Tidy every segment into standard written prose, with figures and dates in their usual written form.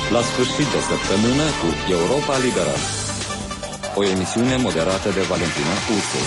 La sfârșit de săptămână cu Europa Liberală. O emisiune moderată de Valentina Ursu.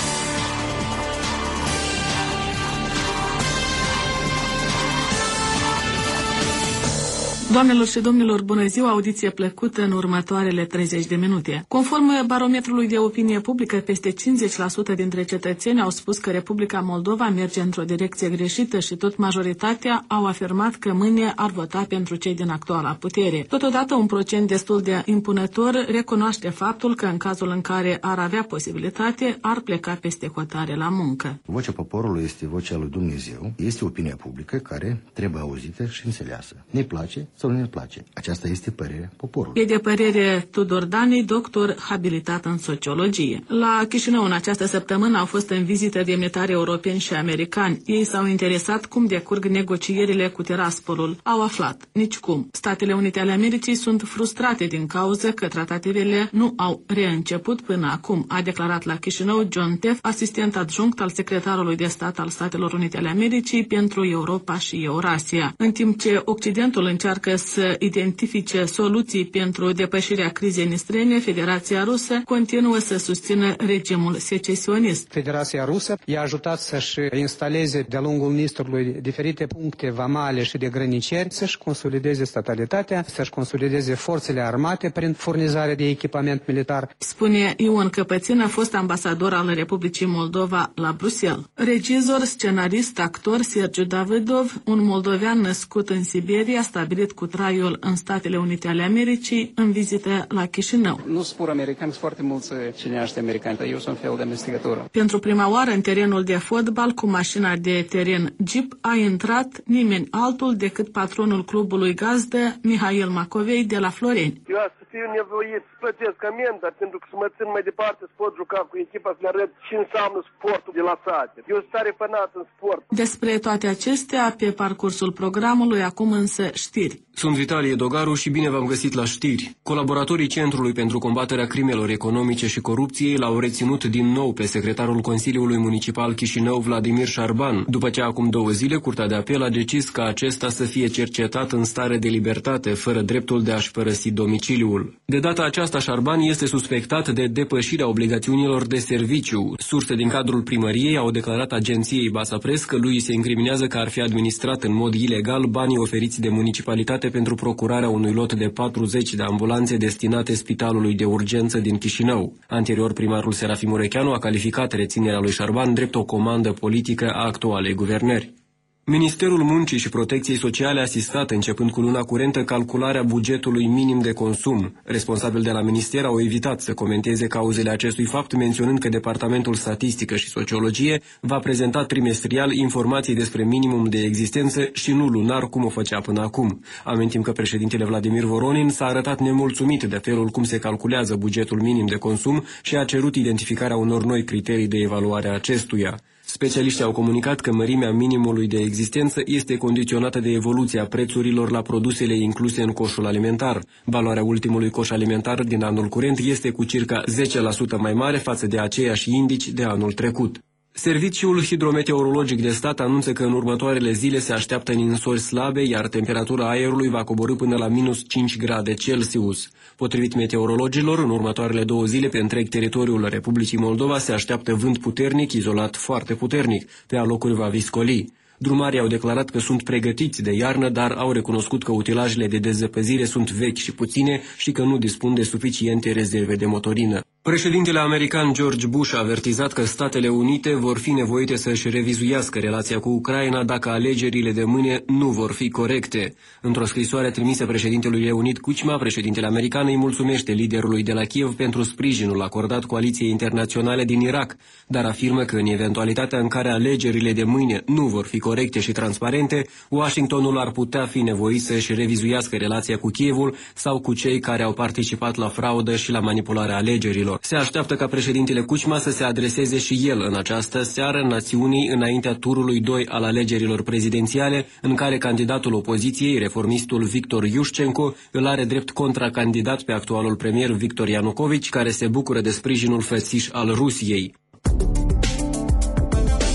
Doamnelor și domnilor, bună ziua, audiție plăcută în următoarele 30 de minute. Conform barometrului de opinie publică, peste 50% dintre cetățeni au spus că Republica Moldova merge într-o direcție greșită și tot majoritatea au afirmat că mâine ar vota pentru cei din actuala putere. Totodată, un procent destul de impunător recunoaște faptul că în cazul în care ar avea posibilitate, ar pleca peste hotare la muncă. Vocea poporului este vocea lui Dumnezeu, este opinia publică care trebuie auzită și înțeleasă. Ne place sau nu ne place. Aceasta este părerea poporului. E de părere Tudor Dani, doctor habilitat în sociologie. La Chișinău în această săptămână au fost în vizită demnitari europeni și americani. Ei s-au interesat cum decurg negocierile cu Tiraspolul. Au aflat nicicum. Statele Unite ale Americii sunt frustrate din cauza că tratativele nu au reînceput până acum, a declarat la Chișinău John Teff, asistent adjunct al secretarului de stat al Statelor Unite ale Americii pentru Europa și Eurasia. În timp ce Occidentul încearcă să identifice soluții pentru depășirea crizei în străine, Federația Rusă continuă să susțină regimul secesionist. Federația Rusă i-a ajutat să-și instaleze de-a lungul Nistrului diferite puncte vamale și de grăniceri, să-și consolideze statalitatea, să-și consolideze forțele armate prin furnizare de echipament militar. Spune Ion Căpățână, fost ambasador al Republicii Moldova la Bruxelles. Regizor, scenarist, actor Sergiu Davidov, un moldovean născut în Siberia, stabilit cu traiul în Statele Unite ale Americii, în vizită la Chișinău. Nu spun americani, sunt foarte mulți cineaști americani, dar eu sunt fel de amestecătură. Pentru prima oară în terenul de fotbal cu mașina de teren Jeep a intrat nimeni altul decât patronul clubului gazdă, Mihail Macovei de la Floreni. Eu aș să fiu nevoit să plătesc amendă, pentru că să mă țin mai departe să pot juca cu echipa, să le arăt ce înseamnă sportul de la sate. Eu sunt tare fanat în sport. Despre toate acestea pe parcursul programului, acum însă știri. Sunt Vitalie Dogaru și bine v-am găsit la știri. Colaboratorii Centrului pentru combaterea crimelor economice și corupției l-au reținut din nou pe secretarul Consiliului Municipal Chișinău, Vladimir Șarban, după ce acum 2 zile Curtea de Apel a decis ca acesta să fie cercetat în stare de libertate, fără dreptul de a-și părăsi domiciliul. De data aceasta, Șarban este suspectat de depășirea obligațiunilor de serviciu. Surse din cadrul primăriei au declarat agenției Basapres că lui se incriminează că ar fi administrat în mod ilegal banii oferiți de municipalitate pentru procurarea unui lot de 40 de ambulanțe destinate Spitalului de Urgență din Chișinău. Anterior, primarul Serafim Urecheanu a calificat reținerea lui Șarban drept o comandă politică a actualei guvernări. Ministerul Muncii și Protecției Sociale a asistat, începând cu luna curentă, calcularea bugetului minim de consum. Responsabili de la minister au evitat să comenteze cauzele acestui fapt, menționând că Departamentul Statistică și Sociologie va prezenta trimestrial informații despre minimum de existență și nu lunar, cum o făcea până acum. Amintim că președintele Vladimir Voronin s-a arătat nemulțumit de felul cum se calculează bugetul minim de consum și a cerut identificarea unor noi criterii de evaluare a acestuia. Specialiștii au comunicat că mărimea minimului de existență este condiționată de evoluția prețurilor la produsele incluse în coșul alimentar. Valoarea ultimului coș alimentar din anul curent este cu circa 10% mai mare față de aceiași indici de anul trecut. Serviciul hidrometeorologic de stat anunță că în următoarele zile se așteaptă ninsori slabe, iar temperatura aerului va coborî până la -5 grade Celsius. Potrivit meteorologilor, în următoarele 2 zile pe întreg teritoriul Republicii Moldova se așteaptă vânt puternic, izolat foarte puternic, pe alocuri va viscoli. Drumarii au declarat că sunt pregătiți de iarnă, dar au recunoscut că utilajele de dezăpăzire sunt vechi și puține și că nu dispun de suficiente rezerve de motorină. Președintele american George Bush a avertizat că Statele Unite vor fi nevoite să-și revizuiască relația cu Ucraina dacă alegerile de mâine nu vor fi corecte. Într-o scrisoare trimisă președintelui Leonid Kuchma, președintele american îi mulțumește liderului de la Kiev pentru sprijinul acordat coaliției internaționale din Irak, dar afirmă că în eventualitatea în care alegerile de mâine nu vor fi corecte și transparente, Washingtonul ar putea fi nevoit să-și revizuiască relația cu Kievul sau cu cei care au participat la fraudă și la manipularea alegerilor. Se așteaptă ca președintele Kuchma să se adreseze și el în această seară națiunii înaintea turului 2 al alegerilor prezidențiale, în care candidatul opoziției, reformistul Victor Yushchenko, îl are drept contracandidat pe actualul premier Victor Yanukovych, care se bucură de sprijinul fățiș al Rusiei.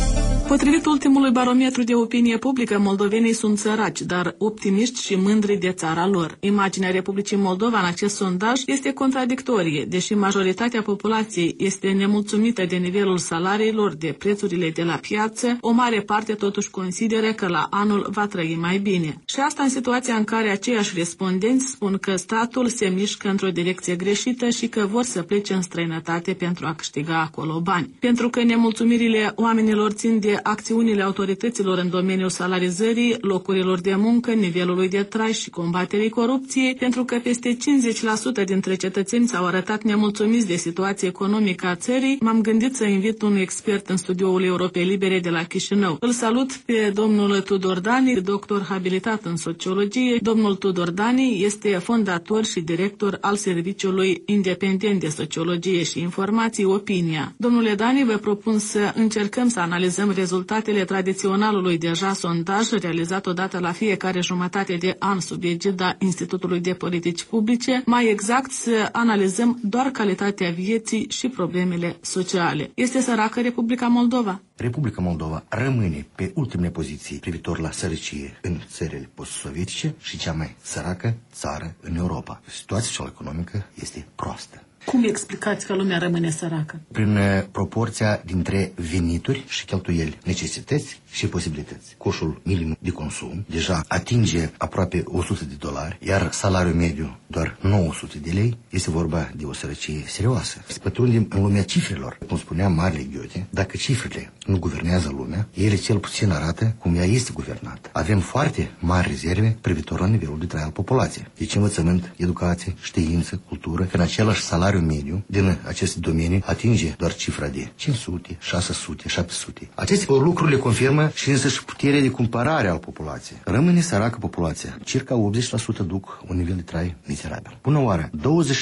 Potrivit ultimului barometru de opinie publică, moldovenii sunt săraci, dar optimiști și mândri de țara lor. Imaginea Republicii Moldova în acest sondaj este contradictorie, deși majoritatea populației este nemulțumită de nivelul salariilor, de prețurile de la piață, o mare parte totuși consideră că la anul va trăi mai bine. Și asta în situația în care aceiași respondenți spun că statul se mișcă într-o direcție greșită și că vor să plece în străinătate pentru a câștiga acolo bani. Pentru că nemulțumirile oamenilor țin de acțiunile autorităților în domeniul salarizării, locurilor de muncă, nivelului de trai și combaterii corupției, pentru că peste 50% dintre cetățeni s-au arătat nemulțumiți de situația economică a țării, m-am gândit să invit un expert în studioul Europei Libere de la Chișinău. Îl salut pe domnul Tudor Dani, doctor habilitat în sociologie. Domnul Tudor Dani este fondator și director al Serviciului Independent de Sociologie și Informații Opinia. Domnule Dani, vă propun să încercăm să analizăm rezultatele tradiționalului deja sondaj realizat odată la fiecare jumătate de an sub egida Institutului de Politici Publice, mai exact să analizăm doar calitatea vieții și problemele sociale. Este săracă Republica Moldova? Republica Moldova rămâne pe ultimele poziții privitor la sărăcie în țările post-sovietice și cea mai săracă țară în Europa. Situația socioeconomică este proastă. Cum explicați că lumea rămâne săracă? Prin proporția dintre venituri și cheltuieli, necesități și posibilități. Coșul minim de consum deja atinge aproape $100, iar salariul mediu doar 900 de lei. Este vorba de o sărăcie serioasă. Se pătrundem în lumea cifrelor. Cum spunea Marele Goethe, dacă cifrele nu guvernează lumea, ele cel puțin arată cum ea este guvernată. Avem foarte mari rezerve privitor la nivelul de trai al populației. Deci învățământ, educație, știință, cultură, că în același salariu mediu din aceste domenii atinge doar cifra de 500, 600, 700. Aceste lucruri le confirmă și însăși puterea de cumpărare al populației. Rămâne săracă populația. Circa 80% duc un nivel de trai mizerabil. Bună oară,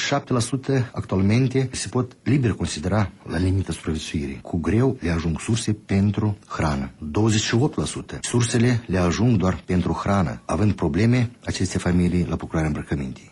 27% actualmente se pot liber considera la limita supraviețuirii. Cu greu le ajung surse pentru hrană. 28% sursele le ajung doar pentru hrană, având probleme aceste familii la procurarea îmbrăcămintii.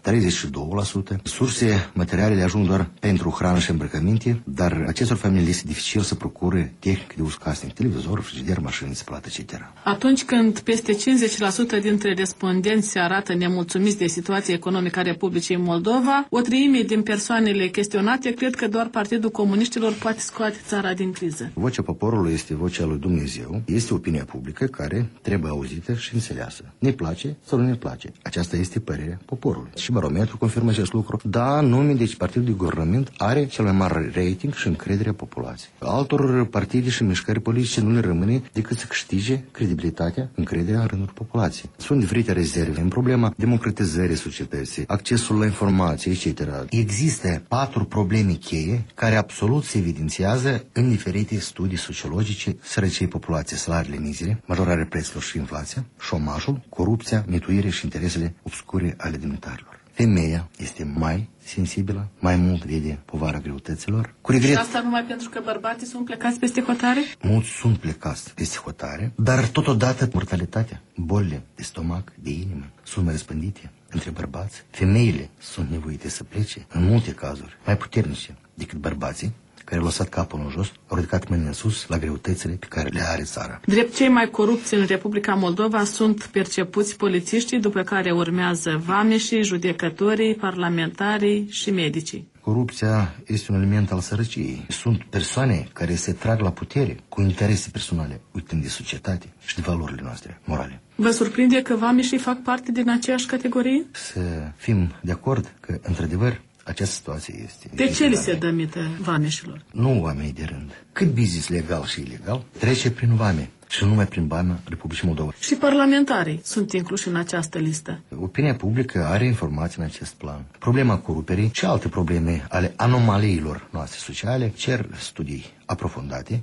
32% surse materiale le ajung doar pentru hrană și îmbrăcăminte, dar acestor familii este dificil să procure tehnică de uz casnic, televizor, frigider, mașini, spălat, etc. Atunci când peste 50% dintre respondenți se arată nemulțumiți de situația economică a Republicii Moldova, o treime din persoanele chestionate cred că doar Partidul Comuniștilor poate scoate țara din criză. Vocea poporului este vocea lui Dumnezeu, este opinia publică care trebuie auzită și înțeleasă. Ne place sau nu ne place. Aceasta este părerea poporului. Și barometru confirmă acest lucru. Da, nume, deci Partidul de Guvernament are cel mai mare rating și încrederea populației. Altor partide și mișcări politice nu le rămâne decât să câștige credibilitatea, încrederea în rândul populației. Sunt diferite rezerve în problema democratizării societății, accesul la informații, etc. Există 4 probleme cheie care absolut se evidențiază în diferite studii sociologice: sărăcie populației, salariile mizere, majorarea prețurilor și inflația, șomajul, corupția, mituire și interesele obscure ale demnitarilor. Femeia este mai sensibilă, mai mult vede povara greutăților. Cu regret. Și asta numai pentru că bărbații sunt plecați peste hotare? Mulți sunt plecați peste hotare, dar totodată mortalitatea, bolile de stomac, de inimă sunt mai răspândite între bărbați. Femeile sunt nevoite să plece, în multe cazuri, mai puternice decât bărbații, care au lăsat capul în jos, au ridicat mâinile în sus la greutățile pe care le are țara. Drept cei mai corupți în Republica Moldova sunt percepuți polițiștii, după care urmează vameșii, judecătorii, parlamentarii și medicii. Corupția este un element al sărăciei. Sunt persoane care se trag la putere cu interese personale, uitând de societate și de valorile noastre morale. Vă surprinde că vameșii fac parte din aceeași categorie? Să fim de acord că, într-adevăr, această situație este... De ce li se dă mită vameșilor? Nu oamenii de rând. Cât business legal și ilegal trece prin vame și nu numai prin bani Republicii Moldova. Și parlamentarii sunt incluși în această listă. Opinia publică are informații în acest plan. Problema corupării și alte probleme ale anomaliilor noastre sociale cer studii aprofundate.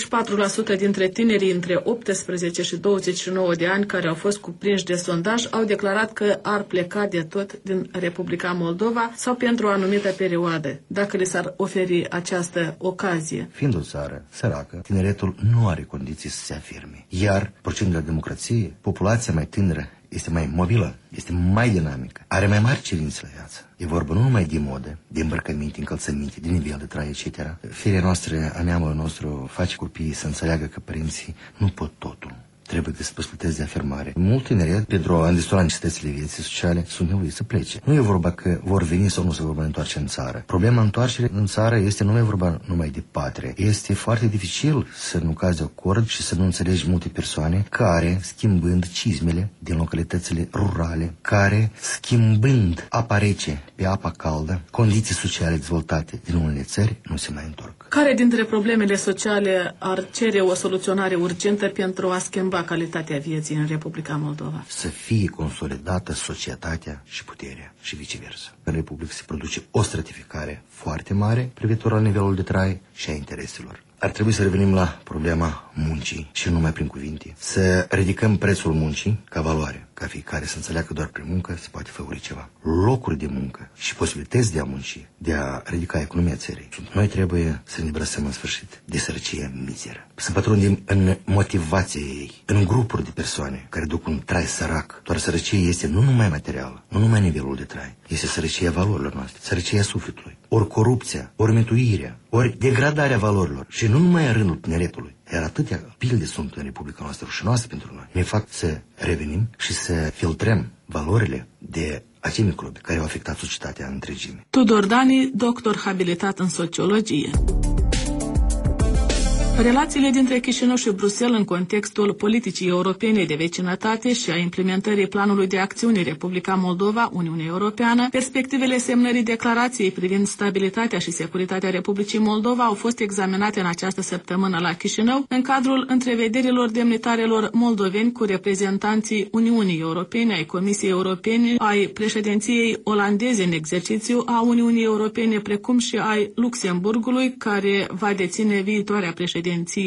84% dintre tinerii între 18 și 29 de ani care au fost cuprinși de sondaj au declarat că ar pleca de tot din Republica Moldova sau pentru o anumită perioadă, dacă le s-ar oferi această ocazie. Fiind o țară săracă, tineretul nu are condiții să se afirme. Iar procentul de democrație, populația mai tânără este mai mobilă, este mai dinamică, are mai mari cerințe la viață. E vorba nu numai de modă, de îmbrăcăminte, încălțăminte, de nivel de trai, etc. Firea noastră, a neamului nostru, face copiii să înțeleagă că părinții nu pot totul. Trebuie să posibilități de afirmare. Mult tineri, pentru a îndestura necesitățile vieții sociale, sunt nevoiți să plece. Nu e vorba că vor veni sau nu se vor întoarce în țară. Problema întoarcerii în țară este nu e vorba numai de patrie. Este foarte dificil să nu cazi de acord și să nu înțelegi multe persoane care, schimbând cizmele din localitățile rurale, care, schimbând apa rece pe apa caldă, condiții sociale dezvoltate din unele țări, nu se mai întorc. Care dintre problemele sociale ar cere o soluționare urgentă pentru a schimba calitatea vieții în Republica Moldova? Să fie consolidată societatea și puterea și viceversa. În Republică se produce o stratificare foarte mare privitor la nivelul de trai și a intereselor. Ar trebui să revenim la problema muncii și nu numai prin cuvinte. Să ridicăm prețul muncii ca valoare, ca fiecare să înțeleagă că doar prin muncă se poate făuri ceva. Locuri de muncă și posibilități de a munci, de a ridica economia țării. Noi trebuie să ne brăsăm în sfârșit de sărăcie mizeră. Să pătrundem în motivația ei, în grupuri de persoane care duc un trai sărac. Doar sărăcie este nu numai materială, nu numai nivelul de trai. Este sărăcia valorilor noastre, sărăcia sufletului. Ori corupția, ori mituirea, ori degradarea valorilor. Și nu numai în rândul tineretului. Iar atâtea pilde sunt în Republica noastră rușinoase pentru noi. Ne fac să revenim și să filtrăm valorile de acei microbi care au afectat societatea în întregime. Tudor Dani, doctor habilitat în sociologie. Relațiile dintre Chișinău și Bruxelles în contextul politicii europene de vecinătate și a implementării planului de acțiune Republica Moldova, Uniunea Europeană, perspectivele semnării declarației privind stabilitatea și securitatea Republicii Moldova au fost examinate în această săptămână la Chișinău, în cadrul întrevederilor demnitarelor moldoveni cu reprezentanții Uniunii Europene, ai Comisiei Europene, ai președinției olandeze în exercițiu a Uniunii Europene, precum și ai Luxemburgului, care va deține viitoarea președinție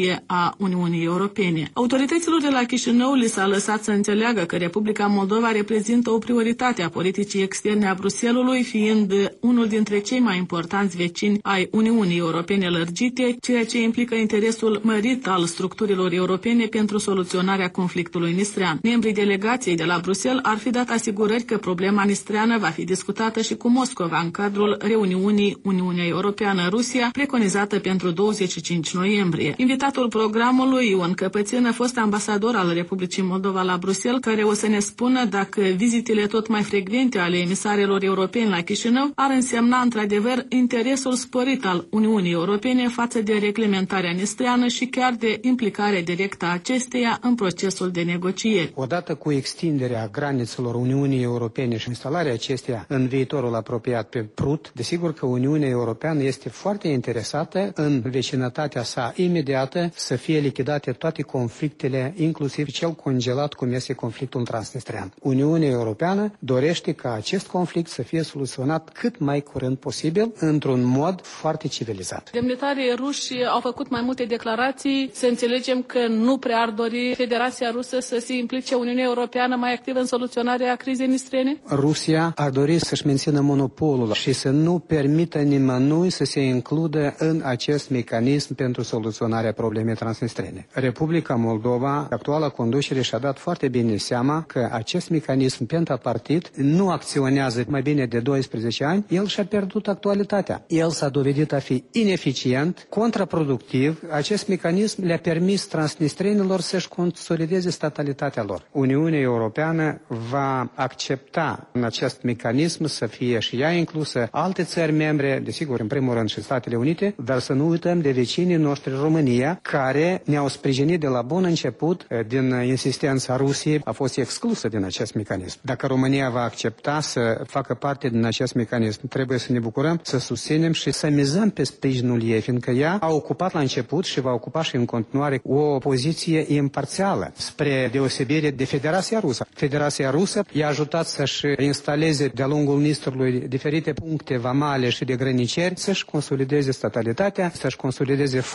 a Uniunii Europene. Autorităților de la Chișinău li s-a lăsat să înțeleagă că Republica Moldova reprezintă o prioritate a politicii externe a Bruxellesului, fiind unul dintre cei mai importanți vecini ai Uniunii Europene lărgite, ceea ce implică interesul mărit al structurilor europene pentru soluționarea conflictului nistrean. Membrii delegației de la Bruxelles ar fi dat asigurări că problema nistreană va fi discutată și cu Moscova în cadrul reuniunii Uniunea Europeană-Rusia, preconizată pentru 25 noiembrie. Invitatul programului, Ion Căpățână, fost ambasador al Republicii Moldova la Bruxelles, care o să ne spună dacă vizitele tot mai frecvente ale emisarelor europeni la Chișinău ar însemna într-adevăr interesul sporit al Uniunii Europene față de reglementarea nistreană și chiar de implicare directă a acesteia în procesul de negocieri. Odată cu extinderea granițelor Uniunii Europene și instalarea acesteia în viitorul apropiat pe Prut, desigur că Uniunea Europeană este foarte interesată în vecinătatea sa imediată să fie lichidate toate conflictele, inclusiv cel congelat cum este conflictul transnistrean. Uniunea Europeană dorește ca acest conflict să fie soluționat cât mai curând posibil, într-un mod foarte civilizat. Demnitarii ruși au făcut mai multe declarații. Să înțelegem că nu prea ar dori Federația Rusă să se implice Uniunea Europeană mai activ în soluționarea crizei nistrene? Rusia ar dori să-și mențină monopolul și să nu permită nimănui să se includă în acest mecanism pentru soluționarea problemei transnistrene. Republica Moldova, actuala conducere, și-a dat foarte bine seama că acest mecanism pentapartit nu acționează mai bine de 12 ani, el și-a pierdut actualitatea. El s-a dovedit a fi ineficient, contraproductiv. Acest mecanism le-a permis transnistrenilor să-și consolideze statalitatea lor. Uniunea Europeană va accepta în acest mecanism să fie și ea inclusă alte țări membre, desigur, în primul rând și Statele Unite, dar să nu uităm de vecinii noștri, România, care ne-au sprijinit de la bun început din insistența Rusiei, a fost exclusă din acest mecanism. Dacă România va accepta să facă parte din acest mecanism, trebuie să ne bucurăm, să susținem și să mizăm pe sprijinul ei, fiindcă ea a ocupat la început și va ocupa și în continuare o poziție imparțială, spre deosebire de Federația Rusă. Federația Rusă i-a ajutat să-și instaleze de-a lungul Nistrului diferite puncte vamale și de grăniceri, să-și consolideze statalitatea, să-și consolideze forțele armate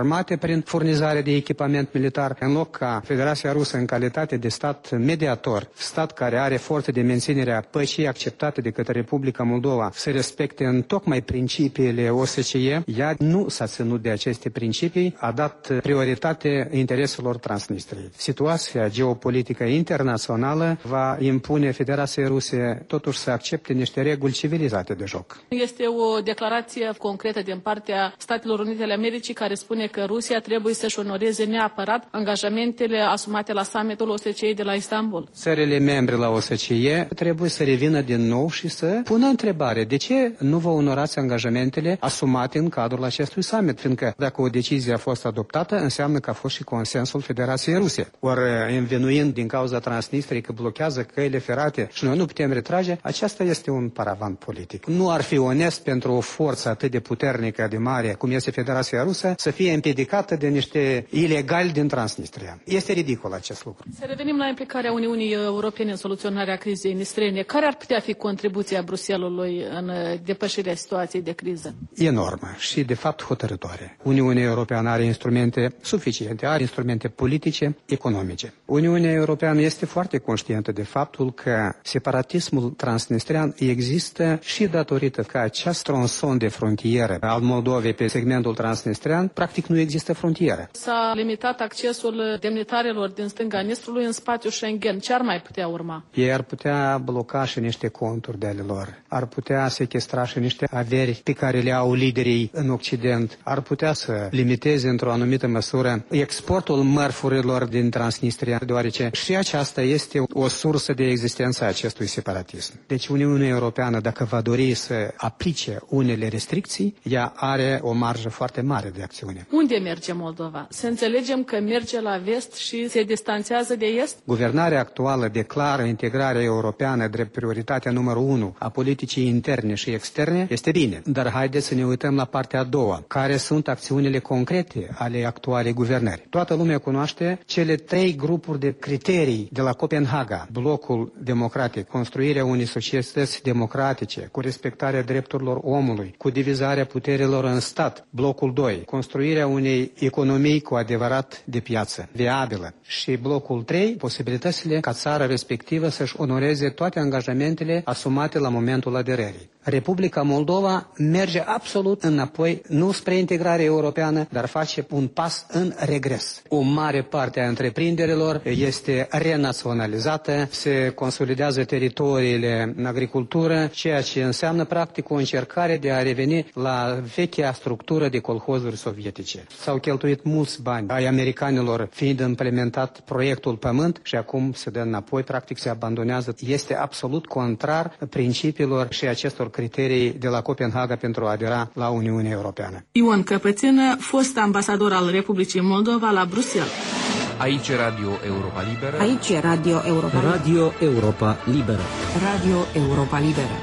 armate prin furnizare de echipament militar, în loc ca Federația Rusă, în calitate de stat mediator, stat care are forțe de menținere a păcii acceptate de către Republica Moldova, să respecte în tocmai principiile OSCE, ea nu s-a ținut de aceste principii, a dat prioritate intereselor Transnistriei. Situația geopolitică internațională va impune Federației Ruse totuși să accepte niște reguli civilizate de joc. Este o declarație concretă din partea Statelor Unite ale Americii care spune că Rusia trebuie să-și onoreze neapărat angajamentele asumate la summitul OSCE de la Istanbul. Țările membre la OSCE trebuie să revină din nou și să pună întrebare de ce nu vă onorați angajamentele asumate în cadrul acestui summit, fiindcă dacă o decizie a fost adoptată, înseamnă că a fost și consensul Federației Ruse. Ori învinuind din cauza Transnistriei că blochează căile ferate și noi nu putem retrage, aceasta este un paravan politic. Nu ar fi onest pentru o forță atât de puternică, de mare, cum este Federația Rusă, să fie împiedicată de niște ilegali din Transnistria. Este ridicol acest lucru. Să revenim la implicarea Uniunii Europene în soluționarea crizei nistrene. Care ar putea fi contribuția Bruxellesului în depășirea situației de criză? Enormă și, de fapt, hotărătoare. Uniunea Europeană are instrumente suficiente, are instrumente politice, economice. Uniunea Europeană este foarte conștientă de faptul că separatismul transnistrian există și datorită că acest tronson de frontieră al Moldovei pe segmentul transnistrian, practic nu există frontieră. S-a limitat accesul demnitarilor din stânga Nistrului în spațiul Schengen. Ce ar mai putea urma? Ei ar putea bloca și niște conturi de ale lor, ar putea sequestra și niște averi pe care le au liderii în Occident, ar putea să limiteze într-o anumită măsură exportul mărfurilor din Transnistria, deoarece și aceasta este o sursă de existență a acestui separatism. Deci Uniunea Europeană, dacă va dori să aplice unele restricții, ea are o marjă foarte mare de acțiune. Unde merge Moldova? Să înțelegem că merge la vest și se distanțează de est? Guvernarea actuală declară integrarea europeană drept prioritatea numărul 1 a politicii interne și externe. Este bine, dar haideți să ne uităm la partea a doua. Care sunt acțiunile concrete ale actualei guvernări? Toată lumea cunoaște cele 3 grupuri de criterii de la Copenhaga. Blocul democratic, construirea unei societăți democratice, cu respectarea drepturilor omului, cu divizarea puterilor în stat. Blocul 2, construirea unei economii cu adevărat de piață, viabilă. Și blocul 3, posibilitățile ca țara respectivă să-și onoreze toate angajamentele asumate la momentul aderării. Republica Moldova merge absolut înapoi, nu spre integrare europeană, dar face un pas în regres. O mare parte a întreprinderilor este renaționalizată, se consolidează teritoriile în agricultură, ceea ce înseamnă practic o încercare de a reveni la vechea structură de colhozuri sovietice. S-au cheltuit mulți bani ai americanilor fiind implementat proiectul Pământ și acum se dă înapoi, practic se abandonează. Este absolut contrar principiilor și acestor criterii de la Copenhaga pentru a adera la Uniunea Europeană. Ion Căpățână, fost ambasador al Republicii Moldova la Bruxelles. Aici e Radio Europa Liberă. Aici e Radio Europa Liberă. Radio Europa Liberă. Radio Europa Liberă.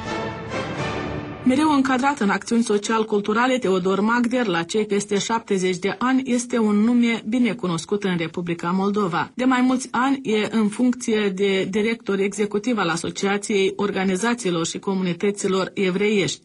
Mereu încadrat în acțiuni social-culturale, Teodor Magder, la cei peste 70 de ani, este un nume bine cunoscut în Republica Moldova. De mai mulți ani e în funcție de director executiv al Asociației Organizațiilor și Comunităților Evreiești.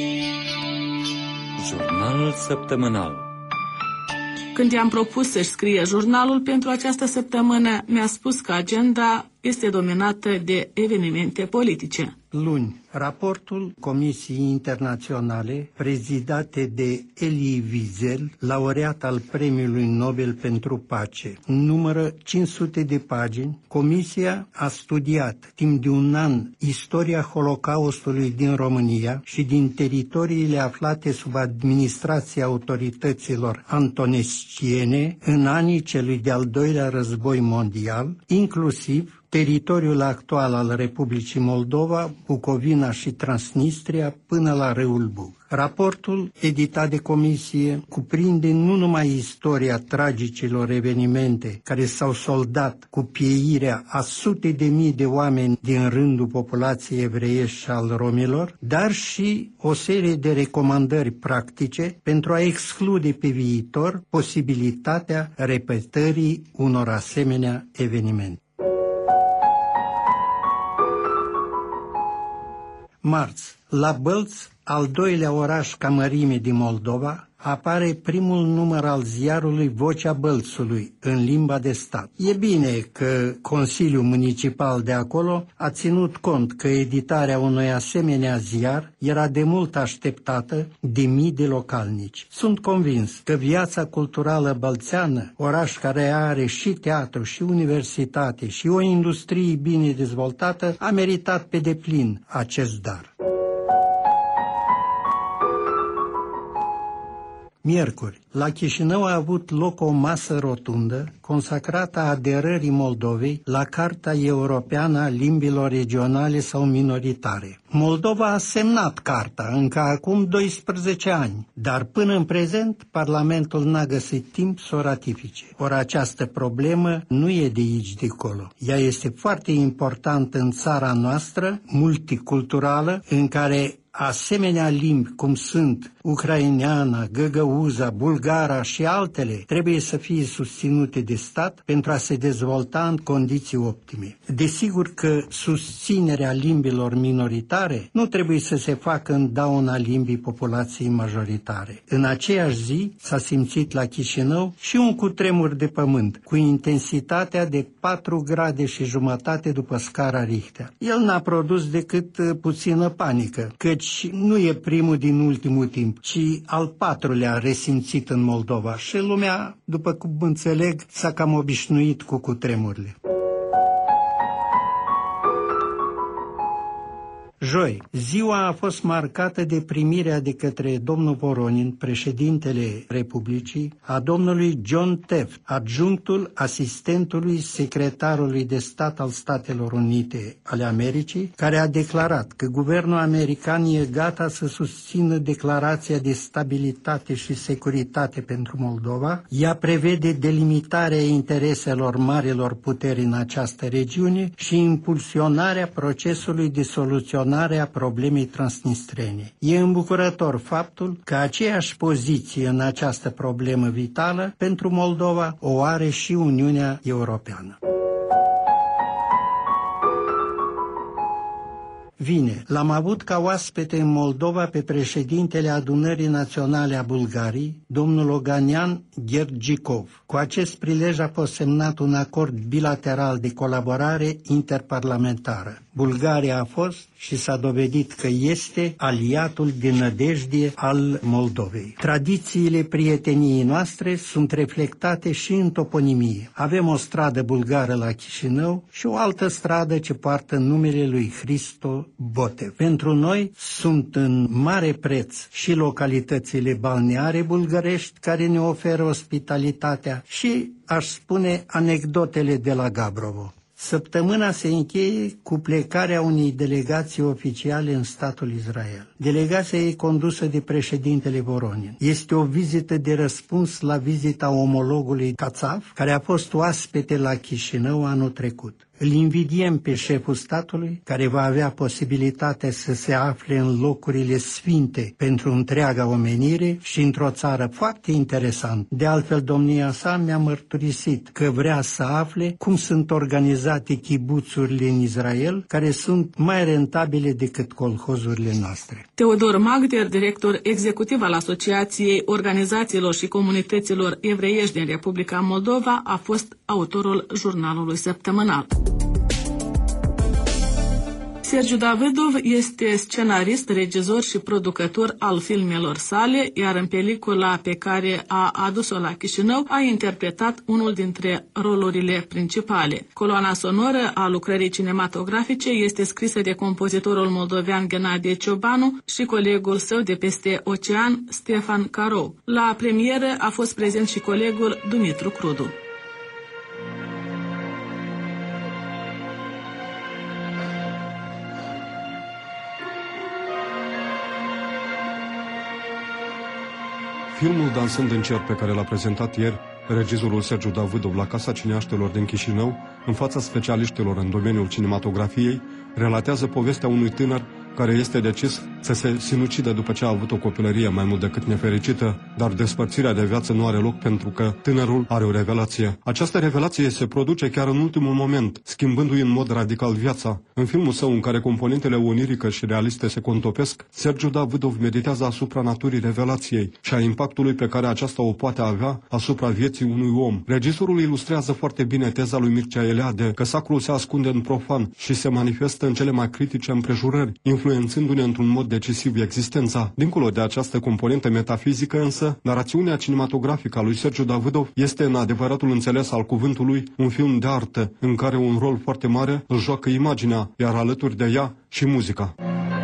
Jurnalul săptămânal. Când i-am propus să-și scrie jurnalul pentru această săptămână, mi-a spus că agenda este dominată de evenimente politice. Luni, raportul Comisiei Internaționale, prezidate de Elie Wiesel, laureat al Premiului Nobel pentru Pace, numără 500 de pagini. Comisia a studiat timp de un an istoria Holocaustului din România și din teritoriile aflate sub administrația autorităților antonesciene în anii celui de-al doilea război mondial, inclusiv teritoriul actual al Republicii Moldova, Bucovina și Transnistria până la râul Bug. Raportul, editat de comisie, cuprinde nu numai istoria tragicilor evenimente care s-au soldat cu pieirea a sute de mii de oameni din rândul populației evreiești și al romilor, dar și o serie de recomandări practice pentru a exclude pe viitor posibilitatea repetării unor asemenea evenimente. Marți, la Bălți, al doilea oraș ca mărime din Moldova, apare primul număr al ziarului Vocea Bălțului în limba de stat. E bine că Consiliul Municipal de acolo a ținut cont că editarea unui asemenea ziar era de mult așteptată de mii de localnici. Sunt convins că viața culturală bălțeană, oraș care are și teatru, și universitate, și o industrie bine dezvoltată, a meritat pe deplin acest dar. Miercuri, la Chișinău a avut loc o masă rotundă consacrată aderării Moldovei la Carta Europeană a Limbilor Regionale sau Minoritare. Moldova a semnat carta încă acum 12 ani, dar până în prezent Parlamentul n-a găsit timp să o ratifice. Ori această problemă nu e de aici de acolo. Ea este foarte importantă în țara noastră, multiculturală, în care asemenea limbi cum sunt ucraineana, găgăuza, bulgara și altele trebuie să fie susținute de stat pentru a se dezvolta în condiții optime. Desigur că susținerea limbilor minoritare nu trebuie să se facă în dauna limbii populației majoritare. În aceeași zi s-a simțit la Chișinău și un cutremur de pământ cu intensitatea de 4,5 grade după scara Richter. El n-a produs decât puțină panică, căci nu e primul din ultimul timp, ci al 4-lea resimțit în Moldova și lumea, după cum înțeleg, s-a cam obișnuit cu cutremurile. Joi, ziua a fost marcată de primirea de către domnul Voronin, președintele Republicii, a domnului John Tefft, adjunctul asistentului secretarului de stat al Statelor Unite ale Americii, care a declarat că guvernul american e gata să susțină declarația de stabilitate și securitate pentru Moldova. Ea prevede delimitarea intereselor marilor puteri în această regiune și impulsionarea procesului de soluționare a problemei transnistrene. E îmbucurător faptul că aceeași poziție în această problemă vitală pentru Moldova o are și Uniunea Europeană. Vineri, l-am avut ca oaspete în Moldova pe președintele Adunării Naționale a Bulgariei, domnul Oganian Ghergicov. Cu acest prilej a fost semnat un acord bilateral de colaborare interparlamentară. Bulgaria a fost și s-a dovedit că este aliatul de nădejde al Moldovei. Tradițiile prieteniei noastre sunt reflectate și în toponimie. Avem o stradă bulgară la Chișinău și o altă stradă ce poartă numele lui Hristo Botev. Pentru noi sunt în mare preț și localitățile balneare bulgărești care ne oferă ospitalitatea și, aș spune, anecdotele de la Gabrovo. Săptămâna se încheie cu plecarea unei delegații oficiale în statul Israel. Delegația e condusă de președintele Voronin. Este o vizită de răspuns la vizita omologului Kațav, care a fost oaspete la Chișinău anul trecut. Îl invidiem pe șeful statului, care va avea posibilitatea să se afle în locurile sfinte pentru întreaga omenire și într-o țară foarte interesantă. De altfel, domnia sa mi-a mărturisit că vrea să afle cum sunt organizate chibuțurile în Israel, care sunt mai rentabile decât colhozurile noastre. Teodor Magder, director executiv al Asociației Organizațiilor și Comunităților Evreiești din Republica Moldova, a fost autorul jurnalului săptămânal. Sergiu Davidov este scenarist, regizor și producător al filmelor sale, iar în pelicula pe care a adus-o la Chișinău a interpretat unul dintre rolurile principale. Coloana sonoră a lucrării cinematografice este scrisă de compozitorul moldovean Ghenadie Ciobanu și colegul său de peste ocean, Stefan Carou. La premieră a fost prezent și colegul Dumitru Crudu. Filmul Dansând în cer, pe care l-a prezentat ieri regizorul Sergiu Davidov la Casa Cineaștelor din Chișinău, în fața specialiștilor în domeniul cinematografiei, relatează povestea unui tânăr care este decis să se sinucidă după ce a avut o copilărie mai mult decât nefericită, dar despărțirea de viață nu are loc pentru că tânărul are o revelație. Această revelație se produce chiar în ultimul moment, schimbându-i în mod radical viața. În filmul său, în care componentele onirică și realiste se contopesc, Sergiu Davidov meditează asupra naturii revelației și a impactului pe care aceasta o poate avea asupra vieții unui om. Regizorul ilustrează foarte bine teza lui Mircea Eliade că sacrul se ascunde în profan și se manifestă în cele mai critice împrejurări, influențându-ne într-un mod decisiv existența. Dincolo de această componentă metafizică însă, narațiunea cinematografică a lui Sergiu Davidov este în adevăratul înțeles al cuvântului un film de artă, în care un rol foarte mare îl joacă imaginea, iar alături de ea și muzica.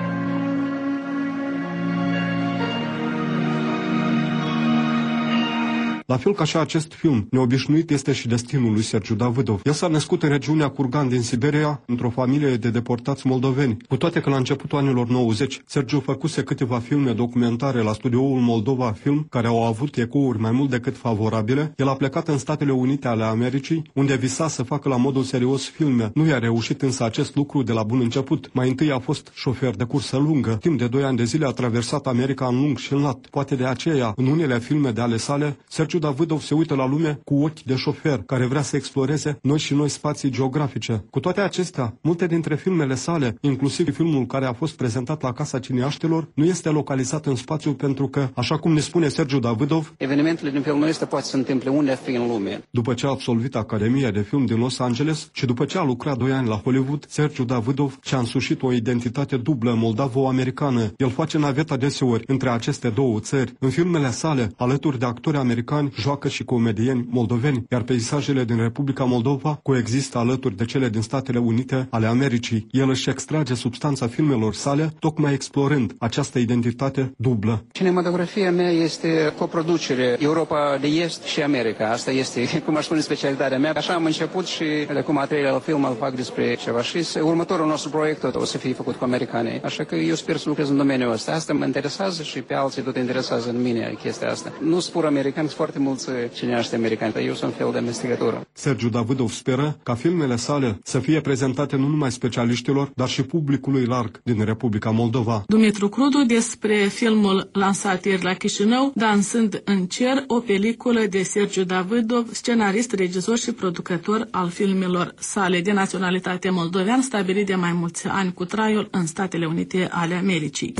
La fel ca și acest film, neobișnuit este și destinul lui Sergiu Davidov. El s-a născut în regiunea Kurgan din Siberia, într-o familie de deportați moldoveni. Cu toate că la începutul anilor 90, Sergiu făcuse câteva filme documentare la studioul Moldova Film, care au avut ecouri mai mult decât favorabile, el a plecat în Statele Unite ale Americii, unde visa să facă la modul serios filme. Nu i-a reușit însă acest lucru de la bun început. Mai întâi a fost șofer de cursă lungă. Timp de 2 ani de zile a traversat America în lung și în lat. Poate de aceea, în unele filme de ale sale, Sergiu Davidov se uită la lume cu ochi de șofer, care vrea să exploreze noi și noi spații geografice. Cu toate acestea, multe dintre filmele sale, inclusiv filmul care a fost prezentat la Casa Cineaștilor, nu este localizat în spațiu pentru că, așa cum ne spune Sergiu Davidov, evenimentele din filmul ăsta poate să se întâmple unde fi în lume. După ce a absolvit Academia de Film din Los Angeles și după ce a lucrat 2 ani la Hollywood, Sergiu Davidov și-a însușit o identitate dublă moldavo-americană. El face naveta deseori între aceste două țări. În filmele sale, alături de actori americani, joacă și comedieni moldoveni, iar peisajele din Republica Moldova coexistă alături de cele din Statele Unite ale Americii. El își extrage substanța filmelor sale, tocmai explorând această identitate dublă. Cinematografia mea este coproducere Europa de Est și America. Asta este, cum aș spune, specialitatea mea. Așa am început și de acum a 3-lea film îl fac despre ceva și următorul nostru proiect o să fie făcut cu americanii. Așa că eu sper să lucrez în domeniul ăsta. Asta mă interesează și pe alții tot interesează în mine chestia asta. Nu spun americani, sunt foarte mulți cineaști americani. Eu sunt un fel de amestecătură. Sergiu Davidov speră ca filmele sale să fie prezentate nu numai specialiștilor, dar și publicului larg din Republica Moldova. Dumitru Crudu despre filmul lansat ieri la Chișinău, Dansând în cer, o peliculă de Sergiu Davidov, scenarist, regizor și producător al filmelor sale, de naționalitate moldovean, stabilit de mai mulți ani cu traiul în Statele Unite ale Americii.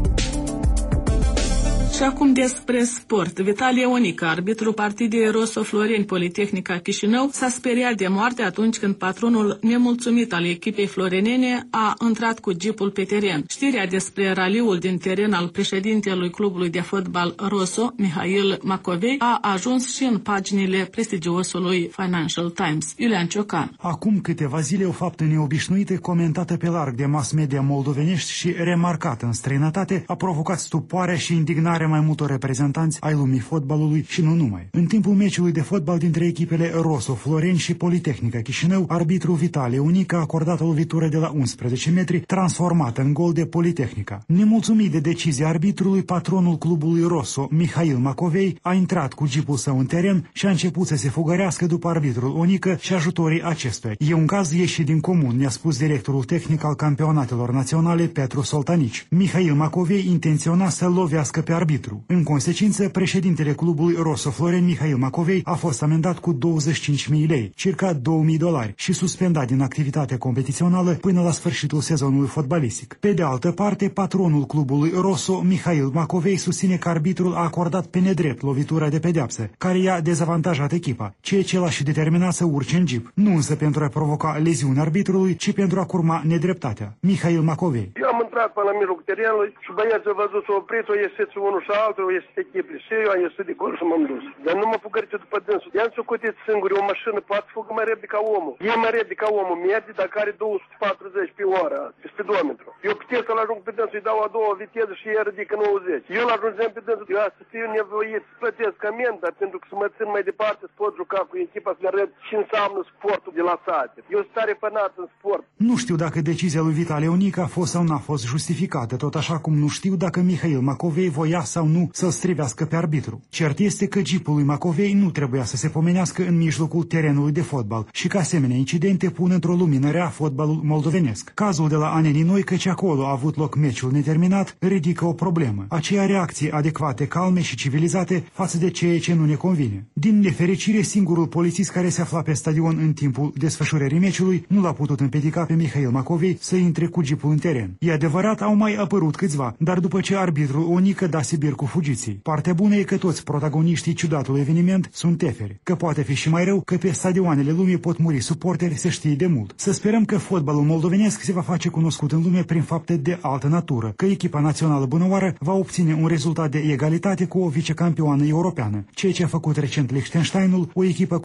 Și acum despre sport. Vitalie Onică, arbitrul partidei Rosso Floreni Politehnica Chișinău, s-a speriat de moarte atunci când patronul nemulțumit al echipei florenene a intrat cu jeepul pe teren. Știrea despre raliul din teren al președintelui clubului de fotbal Rosso, Mihail Macovei, a ajuns și în paginile prestigiosului Financial Times. Iulian Ciocan. Acum câteva zile o faptă neobișnuită, comentată pe larg de mass media moldovenești și remarcată în străinătate, a provocat stupoarea și indignarea mai multor reprezentanți ai lumii fotbalului și nu numai. În timpul meciului de fotbal dintre echipele Rosso Floreni și Politehnica Chișinău, arbitrul Vitalie Onică a acordat o lovitură de la 11 metri, transformată în gol de Politehnica. Nemulțumit de decizia arbitrului, patronul clubului Rosso, Mihail Macovei, a intrat cu jeepul său în teren și a început să se fugărească după arbitrul Onică și ajutorii acestuia. E un caz ieșit din comun, ne-a spus directorul tehnic al campionatelor naționale, Petru Soltanici. Mihail Macovei intenționa să lovească pe arbitru. În consecință, președintele clubului Rosso Floreni, Mihail Macovei, a fost amendat cu 25.000 lei, circa $2.000, și suspendat din activitatea competițională până la sfârșitul sezonului fotbalistic. Pe de altă parte, patronul clubului Rosso, Mihail Macovei, susține că arbitrul a acordat pe nedrept lovitura de pedeapsă, care i-a dezavantajat echipa, ceea ce l-a și determinat să urce în jeep, nu însă pentru a provoca leziuni arbitrului, ci pentru a curma nedreptatea. Mihail Macovei. Eu am intrat până la mijlocul terenului și băieții au văzut, s-au oprit, au ieșit unul și altul, au ieșit echipele și eu am ieșit de acolo și m-am dus. Dar nu mă fugăriți după dânsul. I-am socotit singuri, o mașină poate fugă mai repede ca omul. E mai repede ca omul, merge, dacă are 240 pe oră, pe speedometru. Eu puteți să-l ajung pe dânsul, îi dau a doua viteză și el ridică 90. Eu l-ajungem pe dânsul, eu astăzi fiu nevoit să plătesc amendă, pentru că să mă țin mai departe, să pot juca cu echipa, să le arăt ce înseamnă sportul de la sate. Eu sunt tare pănat în sport. Nu știu dacă decizia lui Vitalie Onică a fost sau n-a fost justificată, tot așa cum nu știu dacă Mihail Macovei voia sau nu să-l strivească pe arbitru. Cert este că jeepul lui Macovei nu trebuia să se pomenească în mijlocul terenului de fotbal și că asemenea incidente pun într-o lumină rea fotbalul moldovenesc. Cazul de la Anenii Noi, căci acolo a avut loc meciul neterminat, ridică o problemă. Aceea reacții adecvate, calme și civilizate față de ceea ce nu ne convine. Din nefericire, singurul polițist care se afla pe stadion în timpul desfășurării meciului nu l-a putut împiedica pe Mihail Macovei să intre cu jeepul în teren. E adevărat, au mai apărut câțiva, dar după ce arbitrul Onică dase bir cu fugiții. Partea bună e că toți protagoniștii ciudatului eveniment sunt teferi. Că poate fi și mai rău, că pe stadioanele lumii pot muri suporteri, se știe de mult. Să sperăm că fotbalul moldovenesc se va face cunoscut în lume prin fapte de altă natură, că echipa națională bunăoară va obține un rezultat de egalitate cu o vicecampioană europeană, ceea ce a făcut recent Liechtensteinul, o echipă